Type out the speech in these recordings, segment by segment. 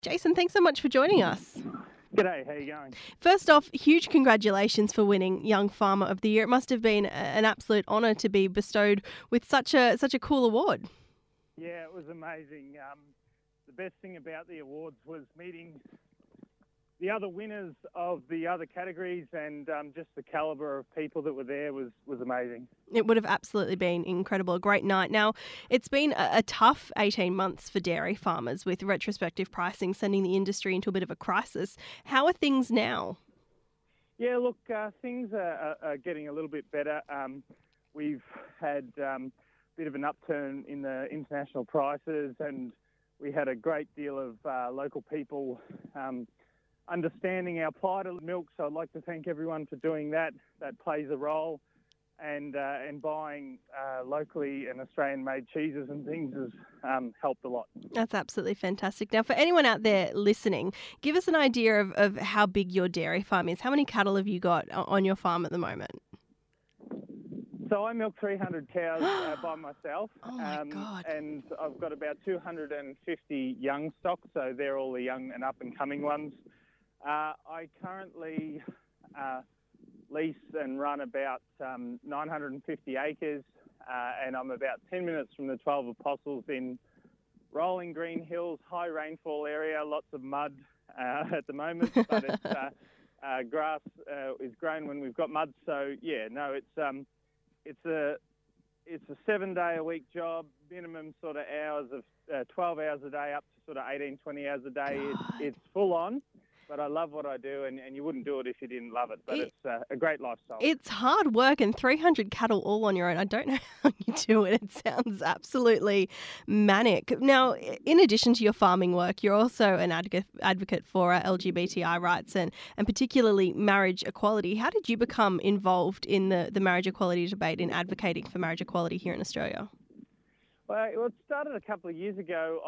Jason, thanks so much for joining us. G'day, how you going? First off, huge congratulations for winning Young Farmer of the Year. It must have been an absolute honour to be bestowed with such a cool award. Yeah, it was amazing. The best thing about the awards was meeting the other winners of the other categories, and just the calibre of people that were there was amazing. It would have absolutely been incredible, a great night. Now, it's been a tough 18 months for dairy farmers with retrospective pricing sending the industry into a bit of a crisis. How are things now? Yeah, look, things are getting a little bit better. We've had a bit of an upturn in the international prices, and we had a great deal of local people understanding our plight of milk. So I'd like to thank everyone for doing that. That plays a role. And buying locally and Australian-made cheeses and things has helped a lot. That's absolutely fantastic. Now, for anyone out there listening, give us an idea of how big your dairy farm is. How many cattle have you got on your farm at the moment? So I milk 300 cows by myself. Oh, my God. And I've got about 250 young stock, so they're all the young and up-and-coming ones. I currently lease and run about 950 acres, and I'm about 10 minutes from the 12 Apostles in rolling green hills, high rainfall area, lots of mud at the moment, but it's grass is grown when we've got mud. So yeah, no, it's a 7-day-a-week job, minimum sort of hours of 12 hours a day up to sort of 18, 20 hours a day. It's full on. But I love what I do, and you wouldn't do it if you didn't love it. But it's a great lifestyle. It's hard work, and 300 cattle all on your own. I don't know how you do it. It sounds absolutely manic. Now, in addition to your farming work, you're also an advocate for LGBTI rights and particularly marriage equality. How did you become involved in the marriage equality debate, in advocating for marriage equality here in Australia? Well, it started a couple of years ago.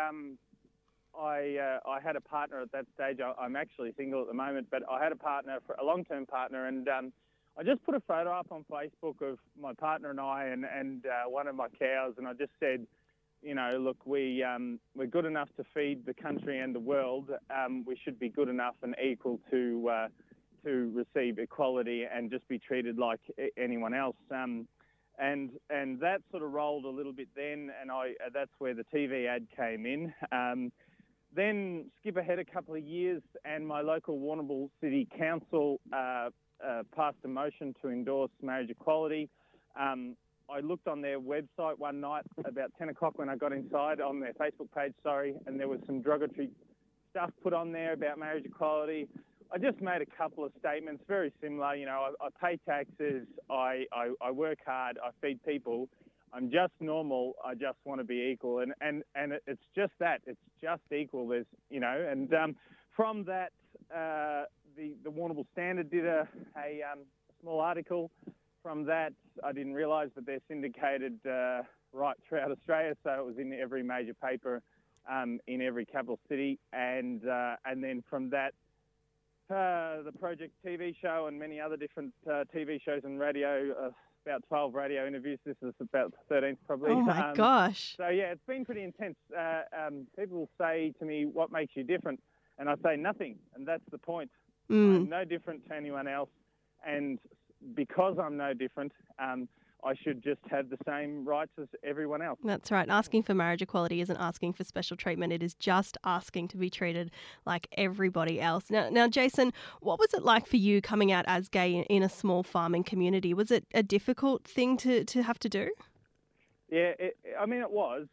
I had a partner at that stage. I'm actually single at the moment, but I had a partner, a long-term partner, and I just put a photo up on Facebook of my partner and I and one of my cows, and I just said, you know, look, we're good enough to feed the country and the world. We should be good enough and equal to receive equality and just be treated like anyone else. And that sort of rolled a little bit then, and that's where the TV ad came in. Then skip ahead a couple of years, and my local Warrnambool City Council passed a motion to endorse marriage equality. I looked on their website one night about 10 o'clock when I got inside, on their Facebook page, and there was some derogatory stuff put on there about marriage equality. I just made a couple of statements, very similar. You know, I pay taxes, I work hard, I feed people. I'm just normal. I just want to be equal, and it's just that. It's just equal. There's, you know, and from that, the Warrnambool Standard did a small article. From that, I didn't realise that they're syndicated right throughout Australia, so it was in every major paper in every capital city, and then from that, the Project TV show and many other different TV shows and radio. About 12 radio interviews. This is about the 13th probably. Oh my gosh. So yeah, it's been pretty intense. People say to me, what makes you different? And I say nothing. And that's the point. I'm no different to anyone else. And because I'm no different, I should just have the same rights as everyone else. That's right. Asking for marriage equality isn't asking for special treatment. It is just asking to be treated like everybody else. Now, Jason, what was it like for you coming out as gay in a small farming community? Was it a difficult thing to have to do? Yeah, it was.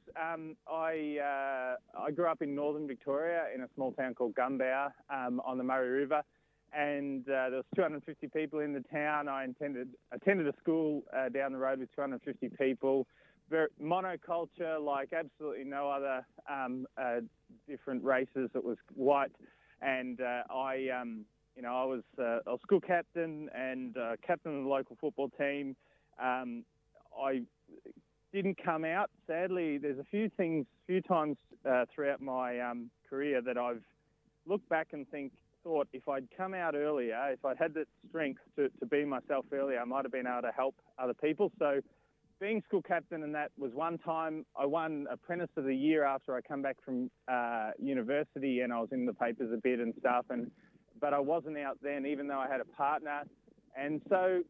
I grew up in northern Victoria in a small town called Gumbow on the Murray River. And there was 250 people in the town. I attended a school down the road with 250 people. Very monoculture, like absolutely no other different races. It was white, and I was school captain and captain of the local football team. I didn't come out. Sadly, there's a few times throughout my career that I've looked back and thought if I'd come out earlier, if I'd had the strength to be myself earlier, I might have been able to help other people. So being school captain, and that was one time I won Apprentice of the Year after I come back from university, and I was in the papers a bit and stuff. But I wasn't out then, even though I had a partner. And so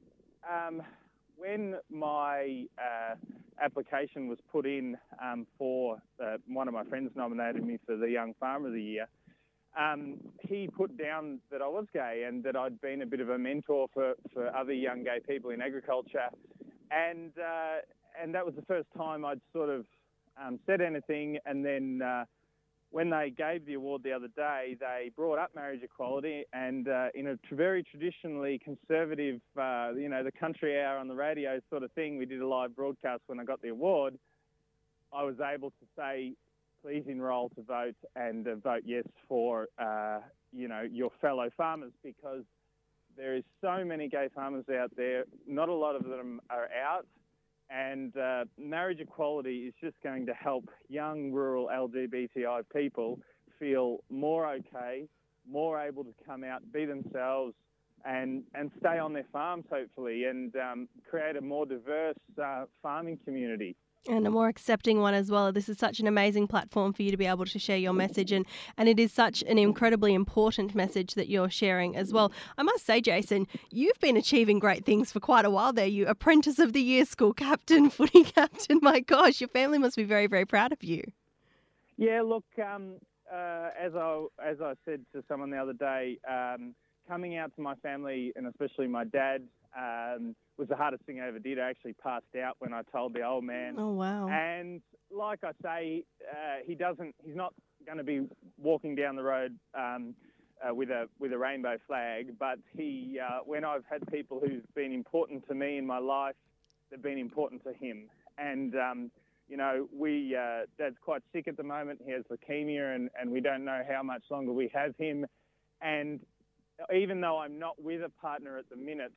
when my application was put in for one of my friends nominated me for the Young Farmer of the Year, he put down that I was gay and that I'd been a bit of a mentor for other young gay people in agriculture. And that was the first time I'd sort of said anything. And then when they gave the award the other day, they brought up marriage equality, and in a very traditionally conservative, the country hour on the radio sort of thing, we did a live broadcast when I got the award. I was able to say, please enrol to vote and vote yes for, your fellow farmers, because there is so many gay farmers out there. Not a lot of them are out. And marriage equality is just going to help young rural LGBTI people feel more okay, more able to come out, be themselves, and stay on their farms, hopefully, and create a more diverse farming community. And a more accepting one as well. This is such an amazing platform for you to be able to share your message, and it is such an incredibly important message that you're sharing as well. I must say, Jason, you've been achieving great things for quite a while there. You Apprentice of the Year, school captain, footy captain. My gosh, your family must be very, very proud of you. Yeah, look, as I said to someone the other day, coming out to my family, and especially my dad, was the hardest thing I ever did. I actually passed out when I told the old man. Oh, wow. And like I say, he's not going to be walking down the road with a rainbow flag, but when I've had people who've been important to me in my life, they've been important to him. And, Dad's quite sick at the moment. He has leukemia, and we don't know how much longer we have him. And even though I'm not with a partner at the minute,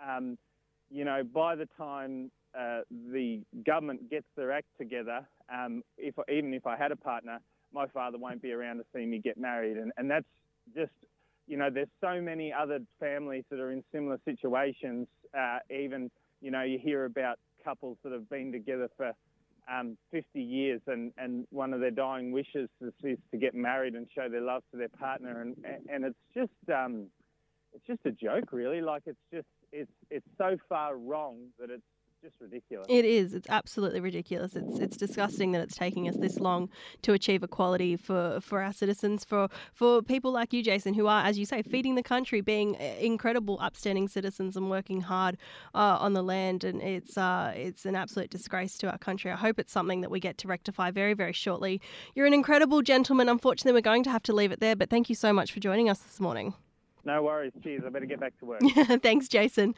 by the time the government gets their act together, even if I had a partner, my father won't be around to see me get married. And that's just, there's so many other families that are in similar situations. You hear about couples that have been together for 50 years and one of their dying wishes is to get married and show their love to their partner. And it's just a joke, really. Like, it's so far wrong that it's just ridiculous. It is. It's absolutely ridiculous. It's disgusting that it's taking us this long to achieve equality for our citizens, for people like you, Jason, who are, as you say, feeding the country, being incredible, upstanding citizens and working hard on the land. And it's an absolute disgrace to our country. I hope it's something that we get to rectify very, very shortly. You're an incredible gentleman. Unfortunately, we're going to have to leave it there, but thank you so much for joining us this morning. No worries. Cheers. I better get back to work. Thanks, Jason.